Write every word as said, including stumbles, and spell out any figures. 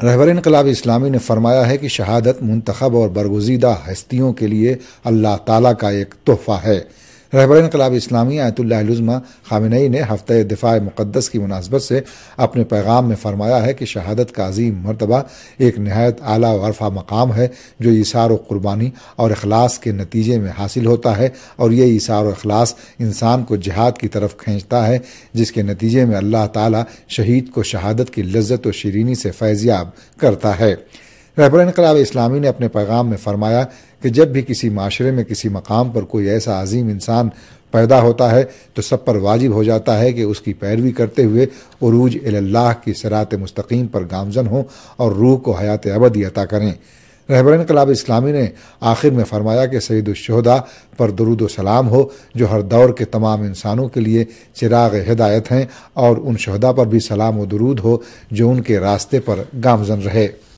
رہبر انقلاب اسلامی نے فرمایا ہے کہ شہادت منتخب اور برگزیدہ ہستیوں کے لیے اللہ تعالیٰ کا ایک تحفہ ہے۔ رہبر انقلاب اسلامی آیت اللہ العظمہ خامنئی نے ہفتہ دفاع مقدس کی مناسبت سے اپنے پیغام میں فرمایا ہے کہ شہادت کا عظیم مرتبہ ایک نہایت اعلیٰ و عرفہ مقام ہے جو ایثار و قربانی اور اخلاص کے نتیجے میں حاصل ہوتا ہے، اور یہ ایثار و اخلاص انسان کو جہاد کی طرف کھینچتا ہے، جس کے نتیجے میں اللہ تعالیٰ شہید کو شہادت کی لذت و شیرینی سے فیضیاب کرتا ہے۔ رہبر انقلاب اسلامی نے اپنے پیغام میں فرمایا کہ جب بھی کسی معاشرے میں کسی مقام پر کوئی ایسا عظیم انسان پیدا ہوتا ہے تو سب پر واجب ہو جاتا ہے کہ اس کی پیروی کرتے ہوئے عروج اللہ کی صراط مستقیم پر گامزن ہوں اور روح کو حیات ابدی عطا کریں۔ رہبر انقلاب اسلامی نے آخر میں فرمایا کہ سید الشہداء پر درود و سلام ہو جو ہر دور کے تمام انسانوں کے لیے چراغ ہدایت ہیں، اور ان شہداء پر بھی سلام و درود ہو جو ان کے راستے پر گامزن رہے۔